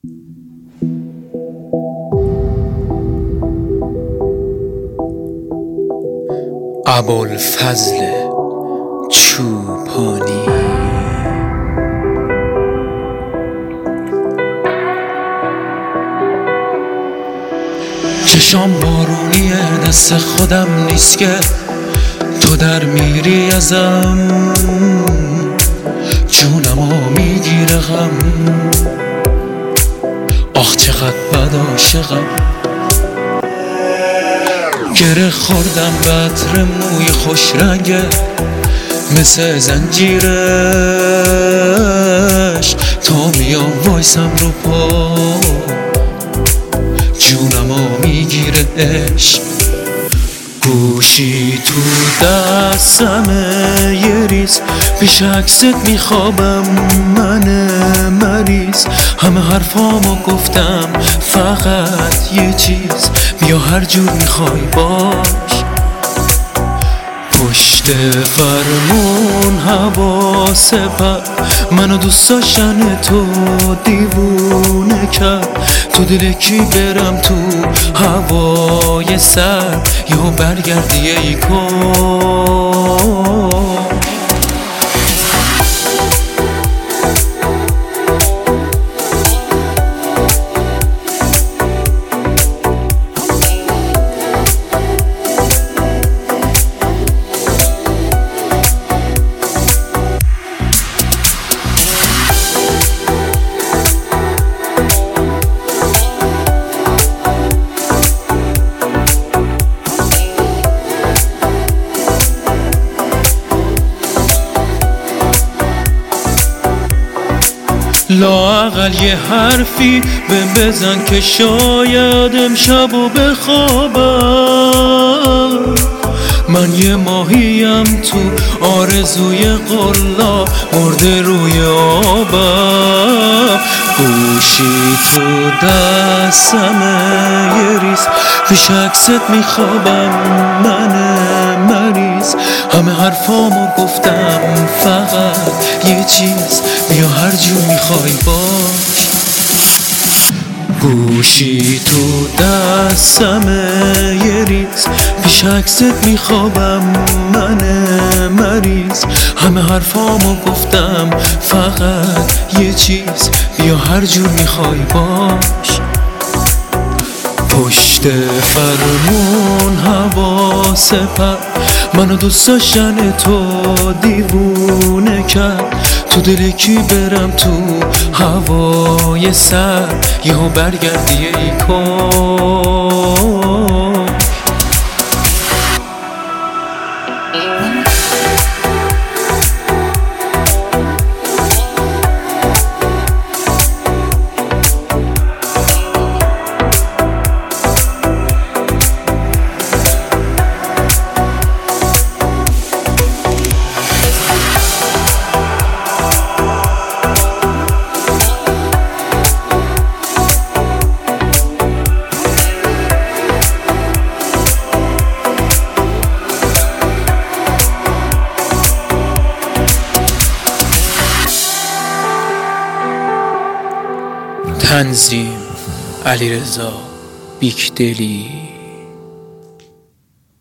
ابوالفضل چوپانی. چشام بارونیه، دست خودم نیست که تو در میری ازم، جونمو میگیره غم. آخ چقدر بد عاشقم، گره خوردم به عطر موی خوش رنگه، مثل زنجیرش تا میام وایسم رو پا، جونمو میگیره عشق. گوشی تو دستمه یه ریز، پیش عکست میخوابم من مریض. همه حرفامو گفتم فقط یه چیز، بیا هر جور میخوای باش. پشت فرمون حواس پر، منو دوست داشتن تو دیوونه کرد. تو دل کی برم تو هوای سر، یهو برگردی ای کن. لااقل یه حرفی بهم بزن که شاید امشبو بخوابم. من یه ماهیم تو آرزوی قلا، مرده روی آبم. گوشی تو دستمه یه ریز، پیش عکست میخوابم من مریض. همه حرفامو گفتم فقط یه چیز، بیا هر جور میخوای باش. گوشی تو دستمه یه ریز، پیش عکست میخوابم من مریض. همه حرفامو گفتم فقط یه چیز، بیا هر جور میخوای باش. پشت فرمون حواس پر، منو دوست داشتن تو دیوونه کرد. تو دل کی برم تو هوای سر، یهو برگردی ای کن. تنظیم علیرضا بیکدلی.